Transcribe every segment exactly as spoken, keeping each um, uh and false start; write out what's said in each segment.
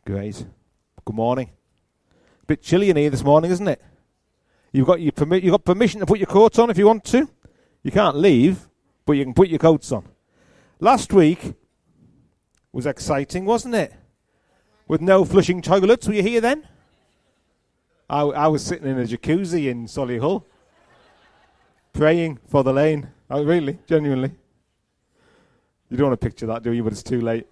Great. Good morning. Bit chilly in here this morning, isn't it? You've got your permi- you've got permission to put your coats on if you want to. You can't leave, but you can put your coats on. Last week was exciting, wasn't it? With no flushing toilets. Were you here then? I, I was sitting in a jacuzzi in Solihull, praying for the lane. Oh, really? Genuinely? You don't want to picture that, do you? But it's too late.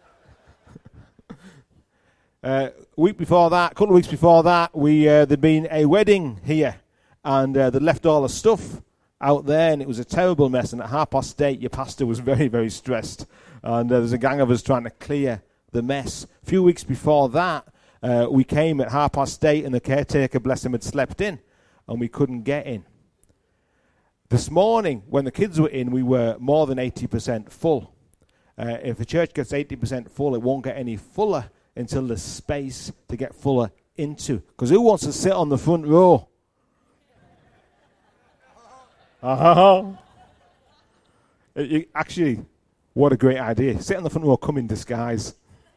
Uh, a week before that, a couple of weeks before that, we uh, there'd been a wedding here, and uh, they'd left all the stuff out there, and it was a terrible mess. And at half past eight, your pastor was very, very stressed, and uh, there's a gang of us trying to clear the mess. A few weeks before that, uh, we came at half past eight, and the caretaker, bless him, had slept in, and we couldn't get in. This morning, when the kids were in, we were more than eighty percent full. Uh, if the church gets eighty percent full, it won't get any fuller until there's space to get fuller into. Because who wants to sit on the front row? Uh-huh. It, it, actually, what a great idea. Sit on the front row, come in disguise.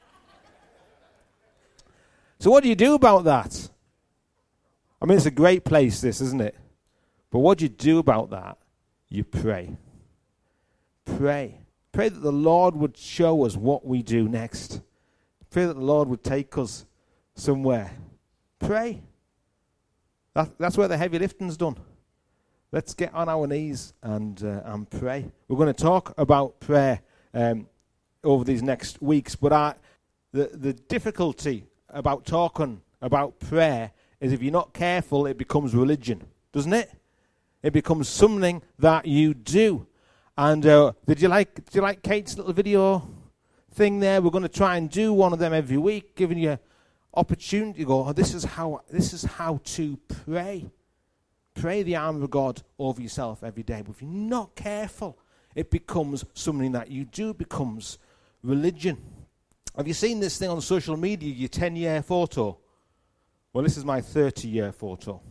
So what do you do about that? I mean, it's a great place, this, isn't it? But what do you do about that? You pray. Pray. Pray that the Lord would show us what we do next. Pray that the Lord would take us somewhere. Pray. That, that's where the heavy lifting's done. Let's get on our knees and uh, and pray. We're going to talk about prayer um, over these next weeks. But I, the the difficulty about talking about prayer is if you're not careful, it becomes religion, doesn't it? It becomes something that you do. And uh, did you like did you like Kate's little video thing there? We're going to try and do one of them every week, giving you opportunity to go, oh, this is how this is how to pray. Pray the arm of God over yourself every day. But if you're not careful, it becomes something that you do, becomes religion. Have you seen this thing on social media, your ten-year photo? Well, this is my thirty-year photo.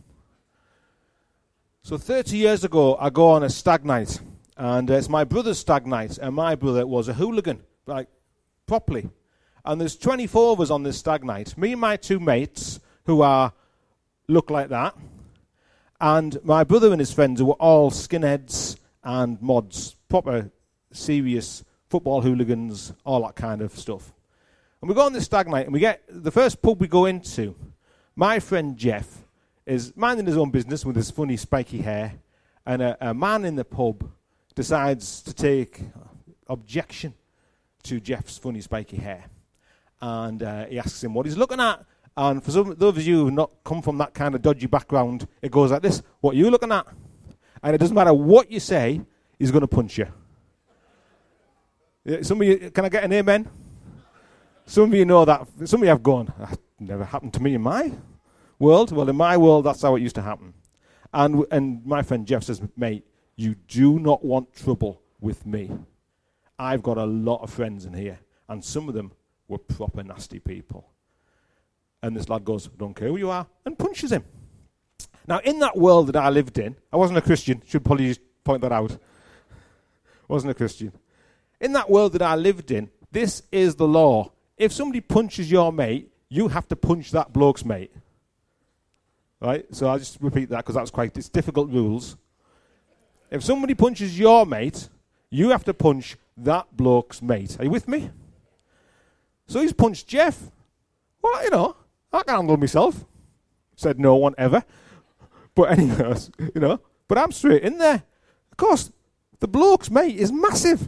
So thirty years ago, I go on a stag night, and uh, it's my brother's stag night, and my brother was a hooligan, like, properly. And there's twenty-four of us on this stag night. Me and my two mates, who are look like that, and my brother and his friends, who were all skinheads and mods, proper serious football hooligans, all that kind of stuff. And we go on this stag night, and we get the first pub we go into. My friend Jeff is minding his own business with his funny spiky hair, and a, a man in the pub decides to take objection to Jeff's funny spiky hair. And uh, he asks him what he's looking at. And for some those of you who have not come from that kind of dodgy background, it goes like this: what are you looking at? And it doesn't matter what you say, he's going to punch you. Some of you, can I get an amen? Some of you know that. Some of you have gone, that never happened to me in my world. Well, in my world, that's how it used to happen. And and my friend Jeff says, mate, you do not want trouble with me. I've got a lot of friends in here, and some of them were proper nasty people. And this lad goes, don't care who you are, and punches him. Now, in that world that I lived in, I wasn't a Christian, should probably just point that out. Wasn't a Christian. In that world that I lived in, this is the law. If somebody punches your mate, you have to punch that bloke's mate. Right? So I'll just repeat that because that's quite, it's difficult rules. If somebody punches your mate, you have to punch that bloke's mate. Are you with me? So he's punched Jeff. Well, you know, I can handle myself. Said no one ever. But anyways, you know, but I'm straight in there. Of course, the bloke's mate is massive.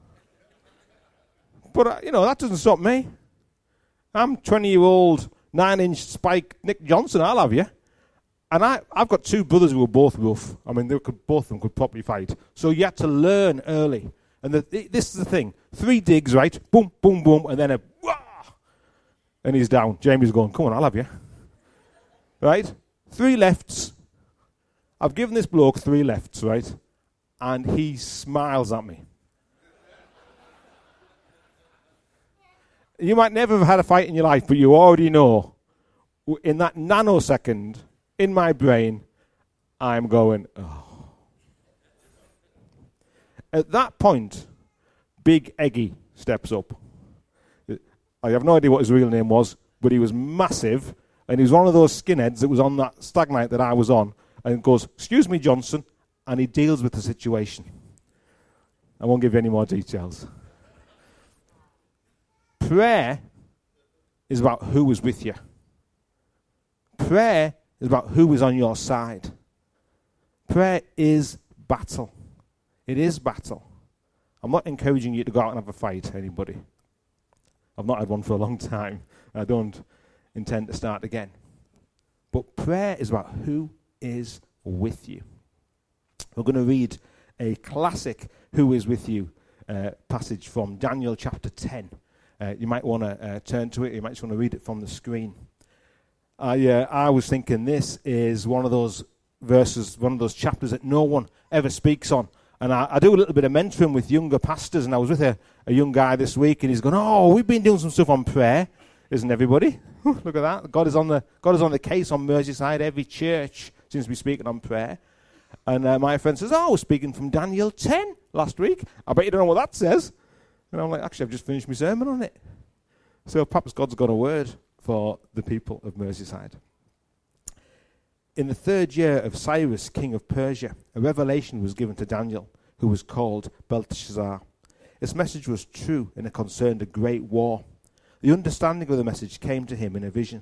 But, uh, you know, that doesn't stop me. I'm twenty-year-old, nine-inch spike Nick Johnson, I'll have you. And I, I've got two brothers who were both rough. I mean, they could, both of them could properly fight. So you had to learn early. And the, this is the thing. Three digs, right? Boom, boom, boom, and then a wah! And he's down. Jamie's going, come on, I'll have you. Right? Three lefts. I've given this bloke three lefts, right? And he smiles at me. You might never have had a fight in your life, but you already know, in that nanosecond, in my brain, I'm going, oh. At that point, Big Eggy steps up. I have no idea what his real name was. but he was massive, and he was one of those skinheads that was on that stag night that I was on, and goes, "Excuse me, Johnson," and he deals with the situation. I won't give you any more details. Prayer is about who is with you. Prayer is about who is on your side. Prayer is battle. It is battle. I'm not encouraging you to go out and have a fight, anybody. I've not had one for a long time. I don't intend to start again. But prayer is about who is with you. We're going to read a classic Who is With You uh, passage from Daniel chapter ten. Uh, you might want to uh, turn to it. You might just want to read it from the screen. I uh, I was thinking this is one of those verses, one of those chapters that no one ever speaks on. And I, I do a little bit of mentoring with younger pastors, and I was with a, a young guy this week, and he's going, "Oh, we've been doing some stuff on prayer, isn't everybody?" Look at that. God is on the God is on the case on Merseyside. Every church seems to be speaking on prayer. And uh, my friend says, "Oh, I was speaking from Daniel ten last week. I bet you don't know what that says." And I'm like, "Actually, I've just finished my sermon on it." So perhaps God's got a word for the people of Merseyside. In the third year of Cyrus, king of Persia, a revelation was given to Daniel, who was called Belteshazzar. Its message was true, and it concerned a great war. The understanding of the message came to him in a vision.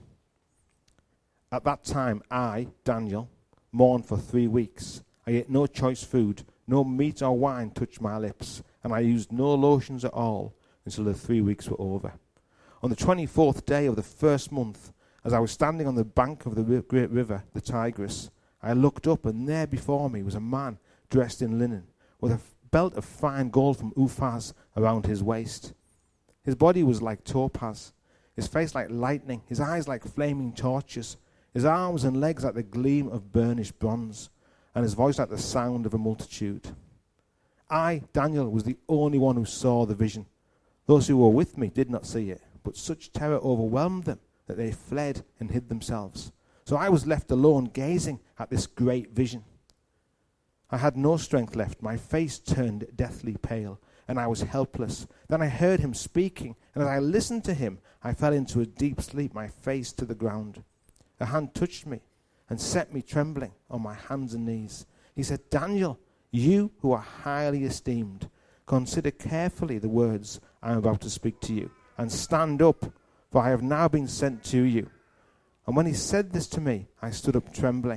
At that time, I, Daniel, mourned for three weeks. I ate no choice food, no meat or wine touched my lips, and I used no lotions at all until the three weeks were over. On the twenty-fourth day of the first month, as I was standing on the bank of the ri- great river, the Tigris, I looked up, and there before me was a man dressed in linen, with a f- belt of fine gold from Uphaz around his waist. His body was like topaz, his face like lightning, his eyes like flaming torches, his arms and legs like the gleam of burnished bronze, and his voice like the sound of a multitude. I, Daniel, was the only one who saw the vision. Those who were with me did not see it, but such terror overwhelmed them that they fled and hid themselves. So I was left alone, gazing at this great vision. I had no strength left. My face turned deathly pale, and I was helpless. Then I heard him speaking, and as I listened to him, I fell into a deep sleep, my face to the ground. A hand touched me and set me trembling on my hands and knees. He said, "Daniel, you who are highly esteemed, consider carefully the words I am about to speak to you, and stand up, for I have now been sent to you." And when he said this to me, I stood up trembling.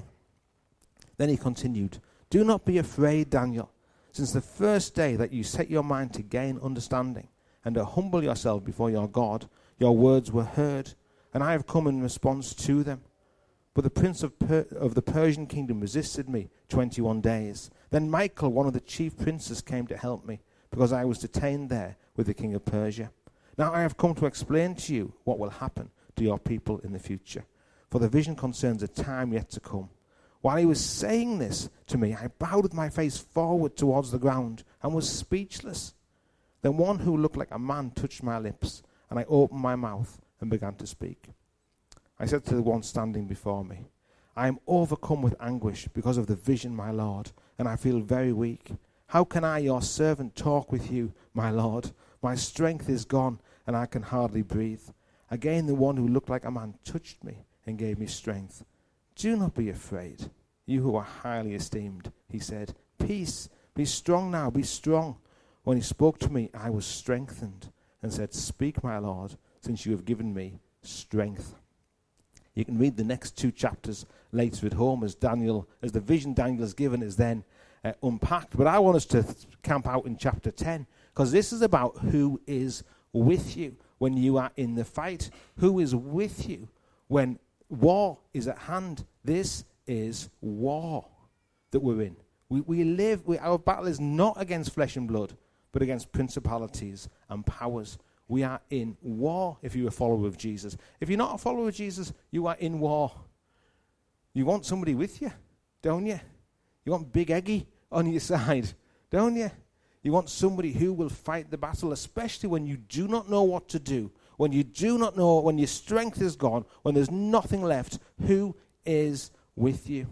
Then he continued, "Do not be afraid, Daniel. Since the first day that you set your mind to gain understanding and to humble yourself before your God, your words were heard, and I have come in response to them. But the prince of, per- of the Persian kingdom resisted me twenty-one days. Then Michael, one of the chief princes, came to help me, because I was detained there with the king of Persia. Now I have come to explain to you what will happen to your people in the future, for the vision concerns a time yet to come." While he was saying this to me, I bowed with my face forward towards the ground and was speechless. Then one who looked like a man touched my lips, and I opened my mouth and began to speak. I said to the one standing before me, "I am overcome with anguish because of the vision, my Lord, and I feel very weak. How can I, your servant, talk with you, my Lord? My strength is gone, and I can hardly breathe." Again the one who looked like a man touched me and gave me strength. "Do not be afraid, you who are highly esteemed," he said. "Peace, be strong now, be strong." When he spoke to me, I was strengthened and said, "Speak, my Lord, since you have given me strength." You can read the next two chapters later at home as Daniel, as the vision Daniel has given is then uh, unpacked. But I want us to th- camp out in chapter ten, because this is about who is with you when you are in the fight. Who is with you when war is at hand? This is war that we're in. We, we live, we, our battle is not against flesh and blood, but against principalities and powers. We are in war if you're a follower of Jesus. If you're not a follower of Jesus, you are in war. You want somebody with you, don't you? You want Big Eggy on your side, don't you? You want somebody who will fight the battle, especially when you do not know what to do, when you do not know, when your strength is gone, when there's nothing left. Who is with you?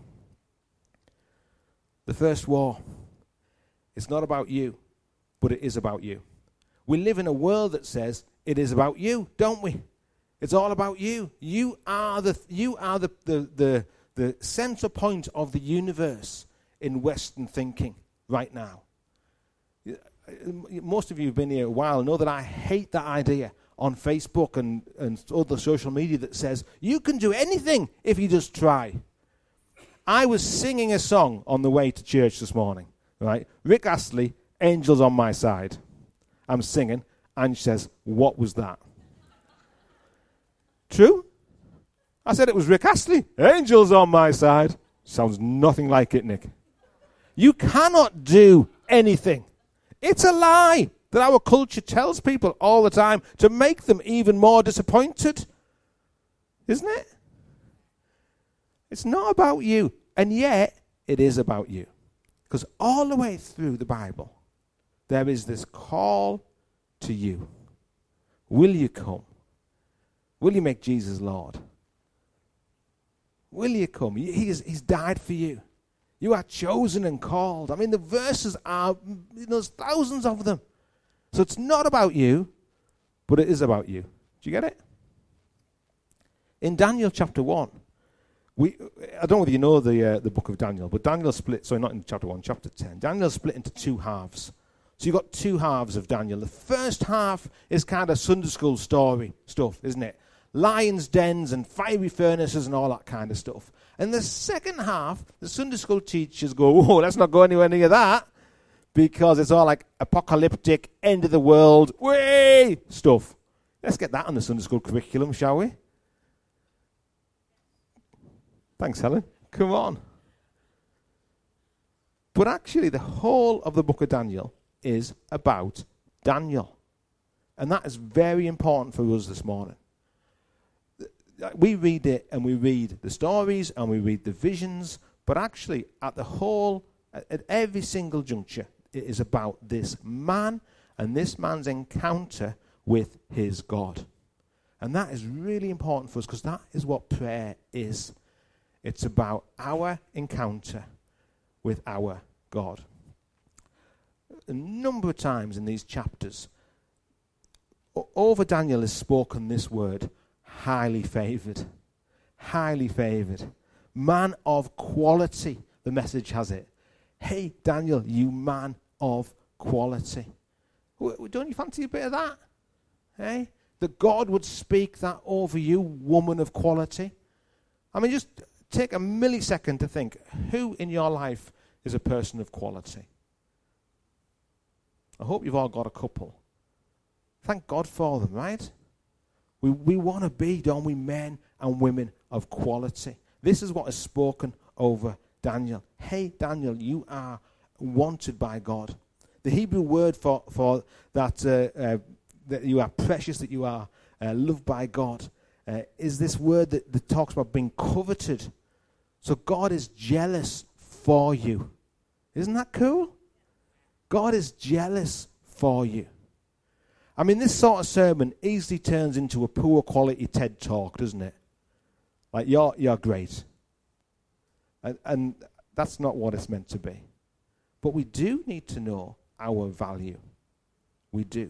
The first war, it's not about you, but it is about you. We live in a world that says it is about you, don't we? It's all about you. You are the you are the, the, the, the center point of the universe in Western thinking right now. Most of you who've been here a while know that I hate that idea on Facebook and, and other social media that says, you can do anything if you just try. I was singing a song on the way to church this morning, right? Rick Astley, Angels on My Side. I'm singing, and she says, what was that? True? I said it was Rick Astley, Angels on My Side. Sounds nothing like it, Nick. You cannot do anything. It's a lie that our culture tells people all the time to make them even more disappointed. Isn't it? It's not about you, and yet it is about you. Because all the way through the Bible, there is this call to you. Will you come? Will you make Jesus Lord? Will you come? He is, he's died for you. You are chosen and called. I mean, the verses are, there's thousands of them. So it's not about you, but it is about you. Do you get it? In Daniel chapter one, we I don't know whether you know the uh, the book of Daniel, but Daniel split, sorry, not in chapter one, chapter ten. Daniel split into two halves. So you've got two halves of Daniel. The first half is kind of Sunday school story stuff, isn't it? Lions' dens and fiery furnaces and all that kind of stuff. And the second half, the Sunday school teachers go, whoa, let's not go anywhere near that, because it's all like apocalyptic, end of the world, way stuff. Let's get that on the Sunday school curriculum, shall we? Thanks, Helen. Come on. But actually, the whole of the book of Daniel is about Daniel. And that is very important for us this morning. We read it and we read the stories and we read the visions, but actually at the whole, at, at every single juncture, it is about this man and this man's encounter with his God. And that is really important for us because that is what prayer is. It's about our encounter with our God. A number of times in these chapters, o- over Daniel is spoken this word, highly favored. Highly favored. Man of quality, the message has it. Hey, Daniel, you man of quality. Don't you fancy a bit of that? Hey? That God would speak that over you, woman of quality. I mean, just take a millisecond to think, who in your life is a person of quality? I hope you've all got a couple. Thank God for them, right? We we want to be, don't we, men and women of quality. This is what is spoken over Daniel. Hey, Daniel, you are wanted by God. The Hebrew word for, for that, uh, uh, that you are precious, that you are uh, loved by God, uh, is this word that, that talks about being coveted. So God is jealous for you. Isn't that cool? God is jealous for you. I mean, this sort of sermon easily turns into a poor quality TED talk, doesn't it? Like, you're you're great. And, and that's not what it's meant to be. But we do need to know our value. We do.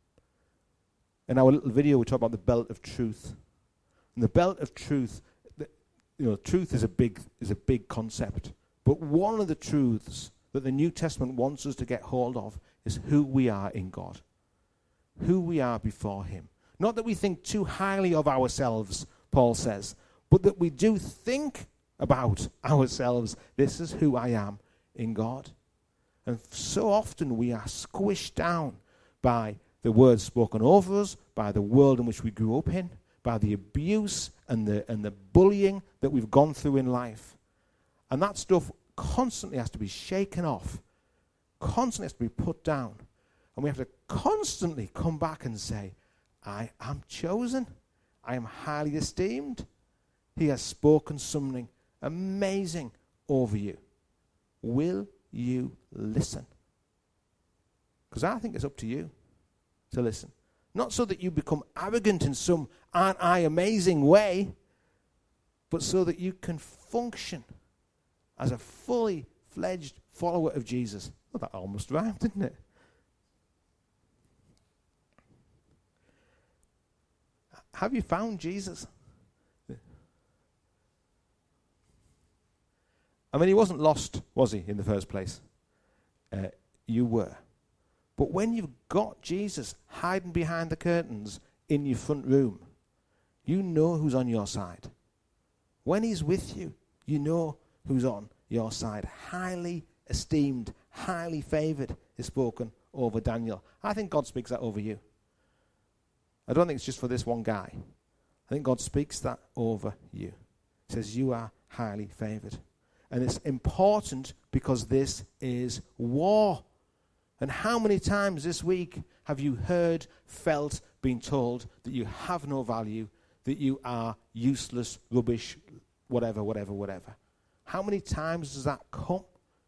In our little video, we talk about the belt of truth. And the belt of truth, the, you know, truth is a big is a big concept. But one of the truths that the New Testament wants us to get hold of is who we are in God. Who we are before him. Not that we think too highly of ourselves, Paul says, but that we do think about ourselves. This is who I am in God. And so often we are squished down by the words spoken over us, by the world in which we grew up in, by the abuse and the and the bullying that we've gone through in life. And that stuff constantly has to be shaken off, constantly has to be put down. And we have to constantly come back and say, I am chosen. I am highly esteemed. He has spoken something amazing over you. Will you listen? Because I think it's up to you to listen. Not so that you become arrogant in some aren't I amazing way, but so that you can function as a fully fledged follower of Jesus. Well, that almost rhymed, didn't it? have you found Jesus? I mean, he wasn't lost, was he, in the first place? Uh, you were. But when you've got Jesus hiding behind the curtains in your front room, you know who's on your side. When he's with you, you know who's on your side. Highly esteemed, highly favored is spoken over Daniel. I think God speaks that over you. I don't think it's just for this one guy. I think God speaks that over you. He says you are highly favored. And it's important because this is war. And how many times this week have you heard, felt, been told that you have no value, that you are useless, rubbish, whatever, whatever, whatever? How many times does that come?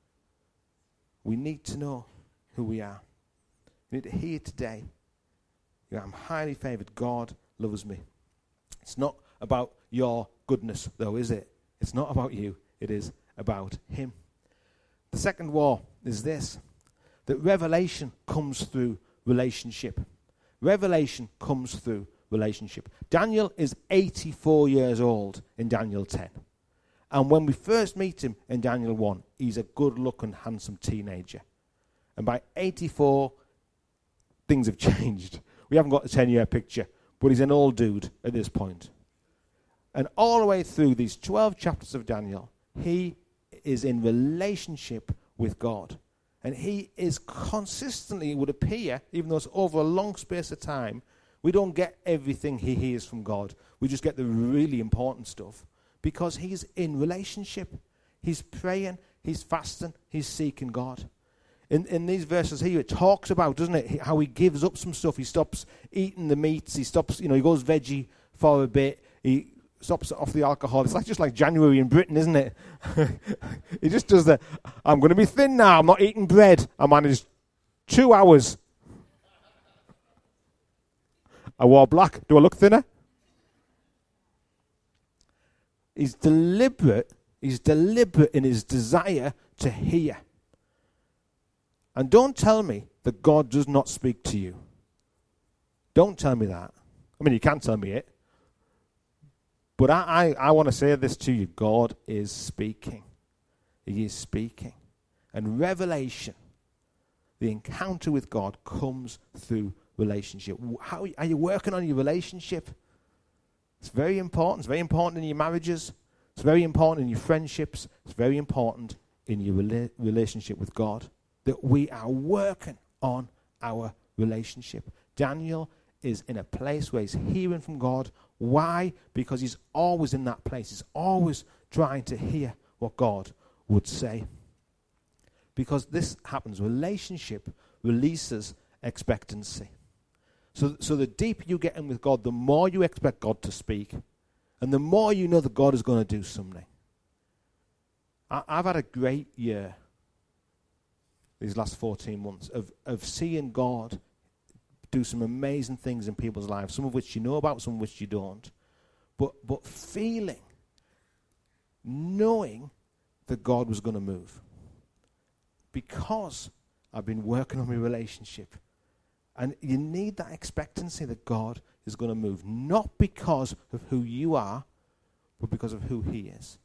We need to know who we are. We need to hear today, you know, I'm highly favored. God loves me. It's not about your goodness, though, is it? It's not about you. It is about him. The second war is this, that revelation comes through relationship. Revelation comes through relationship. Daniel is eighty-four years old in Daniel ten. And when we first meet him in Daniel one, he's a good-looking, handsome teenager. And by eighty-four, things have changed. We haven't got a ten-year picture, but he's an old dude at this point. And all the way through these twelve chapters of Daniel, he is in relationship with God. And he is consistently, it would appear, even though it's over a long space of time, we don't get everything he hears from God. We just get the really important stuff because he's in relationship. He's praying, he's fasting, he's seeking God. In, in these verses here, it talks about, doesn't it, how he gives up some stuff. He stops eating the meats. He stops, you know, he goes veggie for a bit. He stops off the alcohol. It's like just like January in Britain, isn't it? He just does the, I'm going to be thin now. I'm not eating bread. I managed two hours. I wore black. Do I look thinner? He's deliberate. He's deliberate in his desire to hear. And don't tell me that God does not speak to you. Don't tell me that. I mean, you can tell me it. But I, I, I want to say this to you. God is speaking. He is speaking. And revelation, the encounter with God, comes through relationship. How are you working on your relationship? It's very important. It's very important in your marriages. It's very important in your friendships. It's very important in your rela- relationship with God. That we are working on our relationship. Daniel is in a place where he's hearing from God. Why? Because he's always in that place. He's always trying to hear what God would say. Because this happens. Relationship releases expectancy. So, so the deeper you get in with God, the more you expect God to speak. And the more you know that God is going to do something. I, I've had a great year these last fourteen months of, of seeing God do some amazing things in people's lives, some of which you know about, some of which you don't. But but feeling, knowing that God was going to move. Because I've been working on my relationship. And you need that expectancy that God is going to move. Not because of who you are, but because of who he is.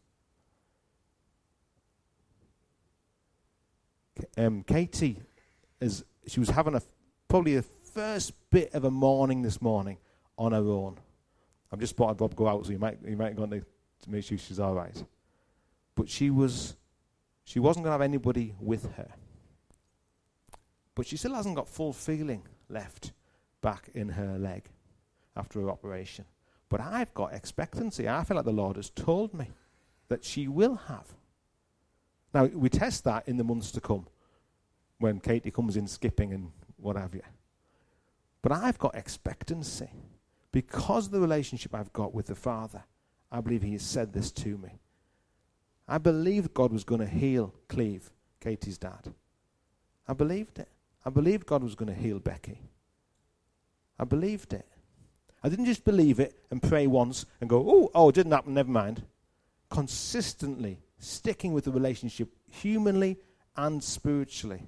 Um, Katie, is she was having a probably the first bit of a morning this morning on her own. I've just spotted Bob go out, so you might you might go to, to make sure she's all right. But she was she wasn't going to have anybody with her. But she still hasn't got full feeling left back in her leg after her operation. But I've got expectancy. I feel like the Lord has told me that she will have. Now, we test that in the months to come when Katie comes in skipping and what have you. But I've got expectancy. Because of the relationship I've got with the Father, I believe he has said this to me. I believed God was going to heal Cleve, Katie's dad. I believed it. I believed God was going to heal Becky. I believed it. I didn't just believe it and pray once and go, oh, oh, it didn't happen, never mind. Consistently sticking with the relationship humanly and spiritually.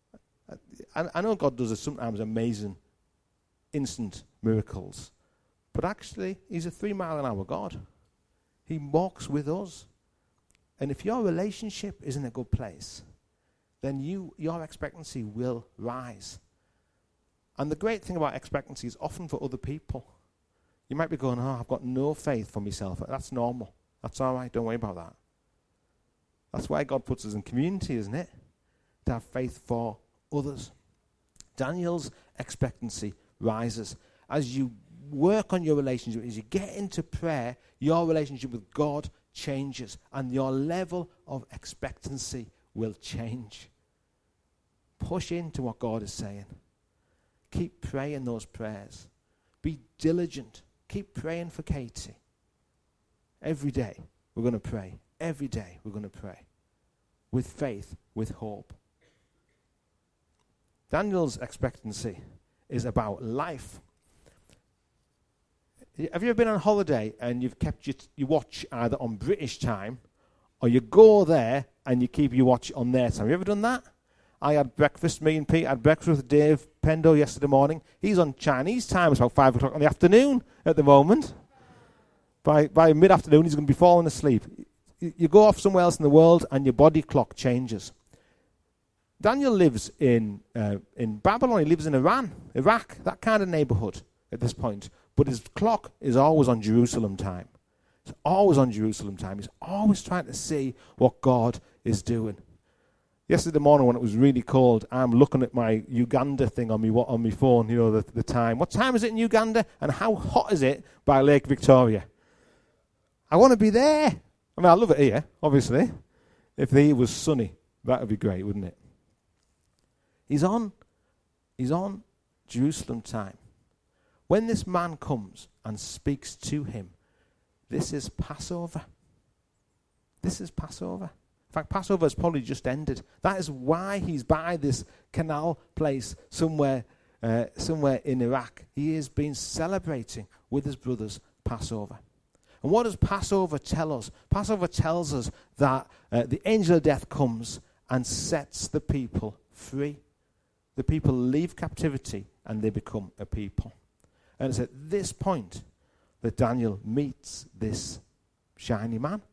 I, I know God does sometimes amazing instant miracles, But actually, he's a three mile an hour God. He walks with us. And if your relationship is in a good place, then you your expectancy will rise. And the great thing about expectancy is often for other people. You might be going, oh, I've got no faith for myself. That's normal. That's all right. Don't worry about that. That's why God puts us in community, isn't it? To have faith for others. Daniel's expectancy rises. As you work on your relationship, as you get into prayer, your relationship with God changes. And your level of expectancy will change. Push into what God is saying. Keep praying those prayers. Be diligent. Keep praying for Katie. Every day we're going to pray. Every day we're going to pray. With faith, with hope. Daniel's expectancy is about life. Have you ever been on holiday and you've kept your, t- your watch either on British time, or you go there and you keep your watch on their time? Have you ever done that? I had breakfast, me and Pete had breakfast with Dave Pendo yesterday morning. He's on Chinese time. It's about five o'clock in the afternoon at the moment. By by mid-afternoon, he's going to be falling asleep. You, you go off somewhere else in the world and your body clock changes. Daniel lives in uh, in Babylon. He lives in Iran, Iraq, that kind of neighborhood at this point. But his clock is always on Jerusalem time. It's always on Jerusalem time. He's always trying to see what God is doing. Yesterday morning when it was really cold, I'm looking at my Uganda thing on me on my phone, you know, the, the time. What time is it in Uganda? And how hot is it by Lake Victoria? I want to be there. I mean, I love it here, obviously. If the heat was sunny, that would be great, wouldn't it? He's on, he's on Jerusalem time. When this man comes and speaks to him, this is Passover. This is Passover. In fact, Passover has probably just ended. That is why he's by this canal place somewhere, uh, somewhere in Iraq. He has been celebrating with his brothers Passover. And what does Passover tell us? Passover tells us that uh, the angel of death comes and sets the people free. The people leave captivity and they become a people. And it's at this point that Daniel meets this shiny man,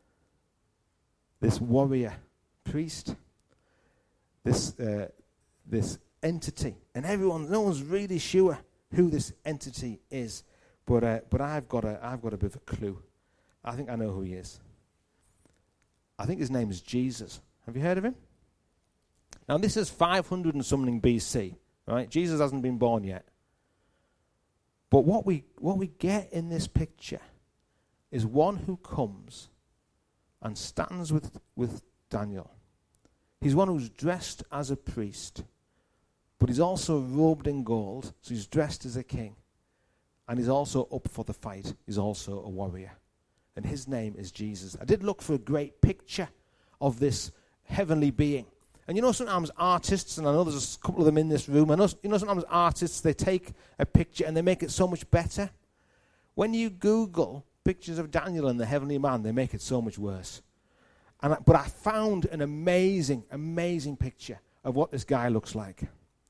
this warrior priest, this uh, this entity. And everyone, no one's really sure who this entity is. But uh, but I've got a I've got a bit of a clue. I think I know who he is. I think his name is Jesus. Have you heard of him? Now this is five hundred and something B C, right? Jesus hasn't been born yet. But what we what we get in this picture is one who comes and stands with, with Daniel. He's one who's dressed as a priest, but he's also robed in gold, so he's dressed as a king. And he's also up for the fight. He's also a warrior. And his name is Jesus. I did look for a great picture of this heavenly being. And you know, sometimes artists, and I know there's a couple of them in this room, I know, you know sometimes artists, they take a picture and they make it so much better. When you Google pictures of Daniel and the heavenly man, they make it so much worse. And I, but I found an amazing, amazing picture of what this guy looks like.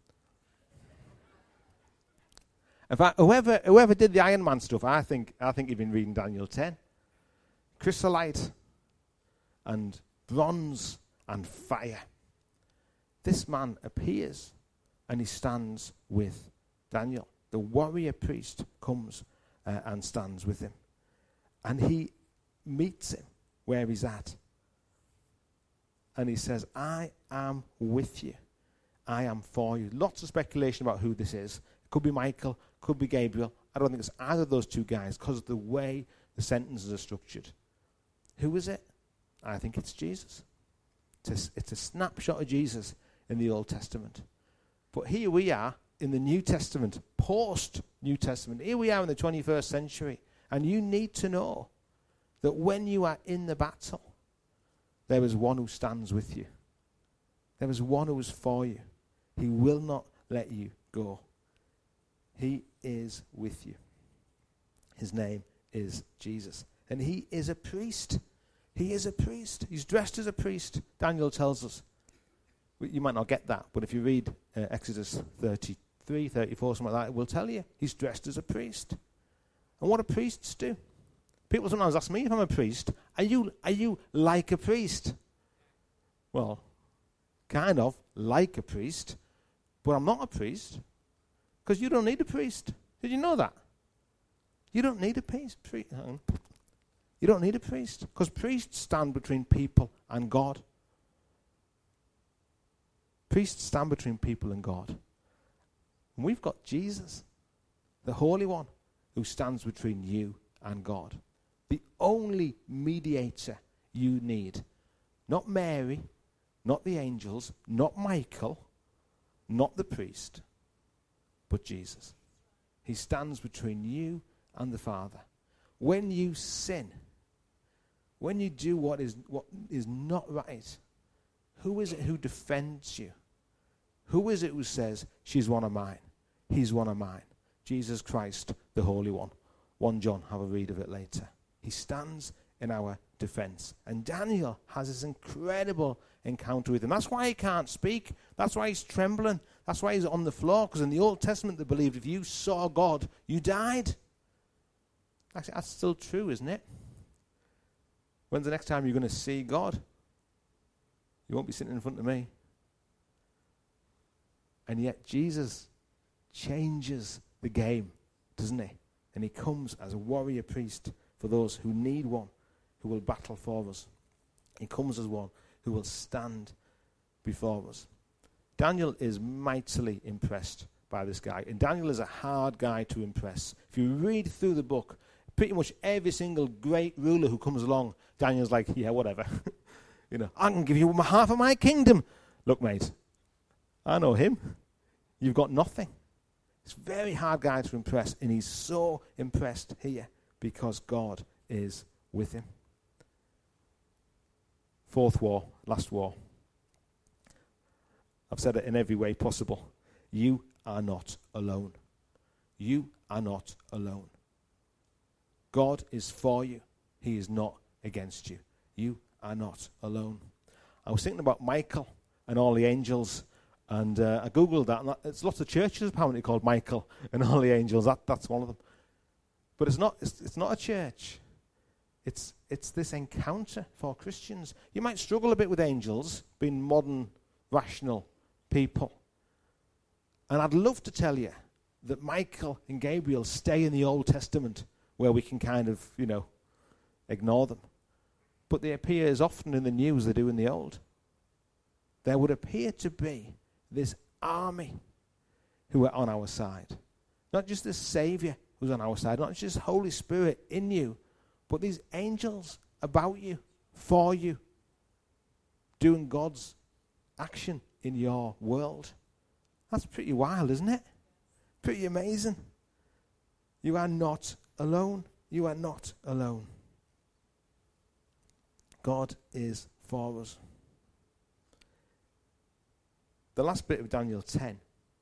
In fact, whoever whoever did the Iron Man stuff, I think I think you've been reading Daniel ten. Chrysolite and bronze and fire. This man appears and he stands with Daniel. The warrior priest comes uh, and stands with him. And he meets him where he's at. And he says, I am with you. I am for you. Lots of speculation about who this is. It could be Michael, could be Gabriel. I don't think it's either of those two guys because of the way the sentences are structured. Who is it? I think it's Jesus. It's a, it's a snapshot of Jesus in the Old Testament. But here we are in the New Testament, post-New Testament. Here we are in the twenty-first century. And you need to know that when you are in the battle, there is one who stands with you. There is one who is for you. He will not let you go. He is with you. His name is Jesus. And he is a priest. He is a priest. He's dressed as a priest, Daniel tells us. You might not get that, but if you read uh, Exodus thirty-three, thirty-four, something like that, it will tell you. He's dressed as a priest. And what do priests do? People sometimes ask me if I'm a priest, are you, are you like a priest? Well, kind of like a priest, but I'm not a priest because you don't need a priest. Did you know that? You don't need a priest. Pri- you don't need a priest because priests stand between people and God. Priests stand between people and God. And we've got Jesus, the Holy One, who stands between you and God. The only mediator you need. Not Mary, not the angels, not Michael, not the priest, but Jesus. He stands between you and the Father. When you sin, when you do what is what is not right, who is it who defends you? Who is it who says, she's one of mine, he's one of mine? Jesus Christ, the Holy One. First John, have a read of it later. He stands in our defense. And Daniel has this incredible encounter with him. That's why he can't speak. That's why he's trembling. That's why he's on the floor. Because in the Old Testament they believed if you saw God, you died. Actually, that's still true, isn't it? When's the next time you're going to see God? You won't be sitting in front of me. And yet Jesus changes the game, doesn't he? And he comes as a warrior priest for those who need one, who will battle for us. He comes as one who will stand before us. Daniel is mightily impressed by this guy. And Daniel is a hard guy to impress. If you read through the book, pretty much every single great ruler who comes along, Daniel's like, yeah, whatever. You know, I can give you half of my kingdom. Look, mate, I know him. You've got nothing. It's a very hard guy to impress, and he's so impressed here because God is with him. Fourth war, last war. I've said it in every way possible. You are not alone. You are not alone. God is for you. He is not against you. You are not alone. I was thinking about Michael and all the angels, and uh, I googled that, and that, there's lots of churches apparently called Michael and all the angels. That that's one of them. But it's not. It's, it's not a church. It's it's this encounter for Christians. You might struggle a bit with angels, being modern, rational people. And I'd love to tell you that Michael and Gabriel stay in the Old Testament, where we can kind of, you know, ignore them. But they appear as often in the New as they do in the Old. There would appear to be this army who are on our side. Not just this Savior who's on our side, not just Holy Spirit in you, but these angels about you, for you, doing God's action in your world. That's pretty wild, isn't it? Pretty amazing. You are not alone. You are not alone. God is for us. The last bit of Daniel ten.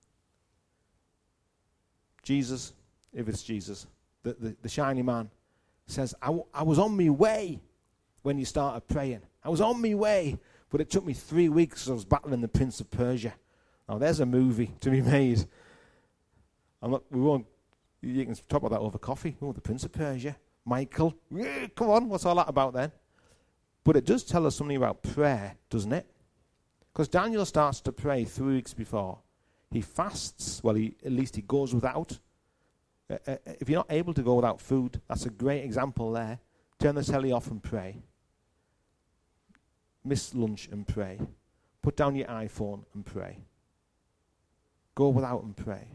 Jesus, if it's Jesus, the, the, the shiny man, says, I, w- I was on my way when you started praying. I was on my way, but it took me three weeks because I was battling the Prince of Persia. Now, there's a movie to be made. I'm not, we won't, you can talk about that over coffee. Oh, the Prince of Persia, Michael. Yeah, come on, what's all that about then? But it does tell us something about prayer, doesn't it? Because Daniel starts to pray three weeks before. He fasts, well, he, at least he goes without. Uh, uh, if you're not able to go without food, that's a great example there. Turn the telly off and pray. Miss lunch and pray. Put down your iPhone and pray. Go without and pray.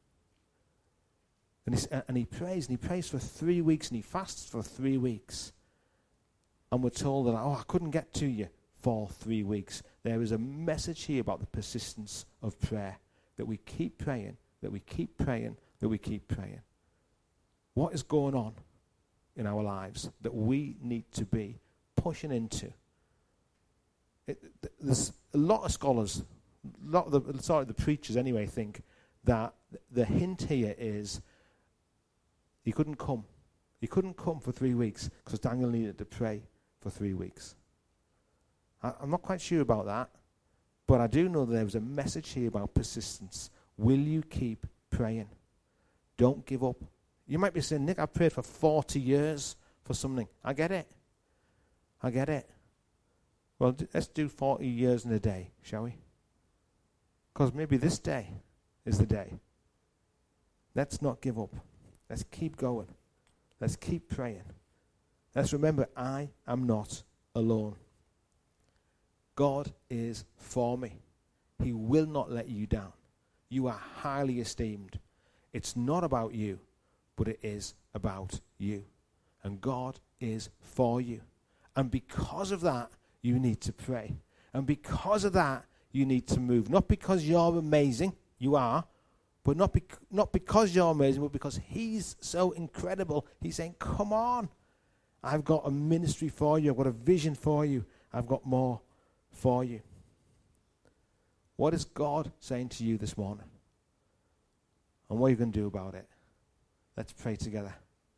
And, uh, and he prays, and he prays for three weeks, and he fasts for three weeks. And we're told that, oh, I couldn't get to you for three weeks. There is a message here about the persistence of prayer, that we keep praying, that we keep praying, that we keep praying. What is going on in our lives that we need to be pushing into? It, th- there's a lot of scholars, a lot of the, sorry, the preachers anyway, think that th- the hint here is he couldn't come. He couldn't come for three weeks because Daniel needed to pray for three weeks. I, I'm not quite sure about that, but I do know that there was a message here about persistence. Will you keep praying? Don't give up. You might be saying, Nick, I've prayed for forty years for something. I get it. I get it. Well, d- let's do forty years in a day, shall we? Because maybe this day is the day. Let's not give up. Let's keep going. Let's keep praying. Let's remember, I am not alone. God is for me. He will not let you down. You are highly esteemed. It's not about you, but it is about you. And God is for you. And because of that, you need to pray. And because of that, you need to move. Not because you're amazing, you are, but not, bec- not because you're amazing, but because He's so incredible. He's saying, come on. I've got a ministry for you. I've got a vision for you. I've got more for you. What is God saying to you this morning? And what are you going to do about it? Let's pray together.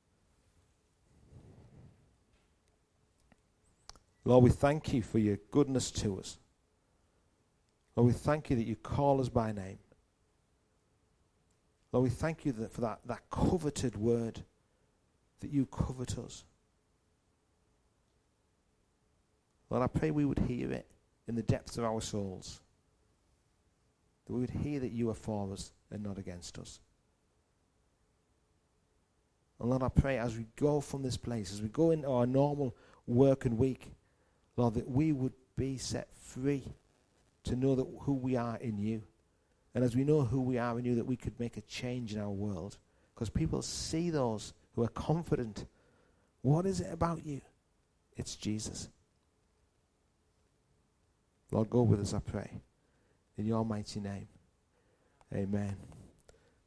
Lord, we thank you for your goodness to us. Lord, we thank you that you call us by name. Lord, we thank you that for that, that coveted word, that you covet us. Lord, I pray we would hear it in the depths of our souls. That we would hear that you are for us and not against us. And Lord, I pray as we go from this place, as we go into our normal work and week, Lord, that we would be set free to know that who we are in you. And as we know who we are in you, that we could make a change in our world. Because people see those who are confident. What is it about you? It's Jesus. Lord, go with us, I pray. In your mighty name. Amen.